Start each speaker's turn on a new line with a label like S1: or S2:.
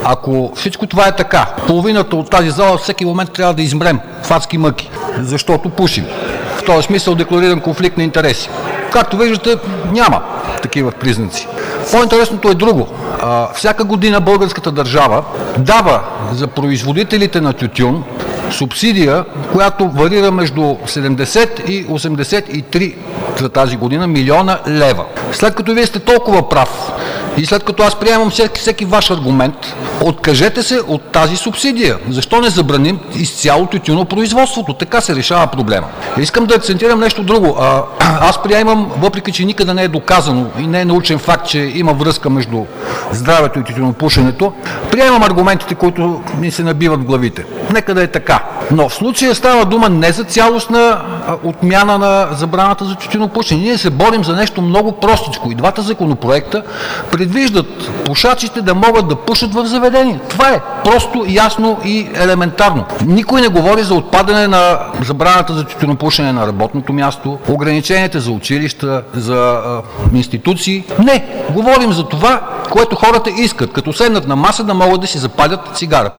S1: Ако всичко това е така, половината от тази зала всеки момент трябва да измрем в адски мъки, защото пушим. В този смисъл деклариран конфликт на интереси. Както виждате, няма такива признаци. По-интересното е друго. Всяка година българската държава дава за производителите на тютюн субсидия, която варира между 70 и 83 за тази година милиона лева. След като вие сте толкова прав и след като аз приемам всеки ваш аргумент, откажете се от тази субсидия. Защо не забраним изцяло тютюнопроизводството? Така се решава проблема. Искам да акцентирам нещо друго. Аз приемам, въпреки че никъде не е доказано и не е научен факт, че има връзка между здравето и тютюнопушенето, приемам аргументите, които ми се набиват в главите. Нека да е така. Но в случая става дума не за цялостна отмяна на забраната за тютюнопушене. Ние се борим за нещо много простичко. И двата законопроекта предвиждат пушачите да могат да пушат в заведения. Това е просто, ясно и елементарно. Никой не говори за отпадане на забраната за тютюнопушене на работното място, ограниченията за училища, за институции. Не, говорим за това, което хората искат, като седнат на маса да могат да си запалят цигара.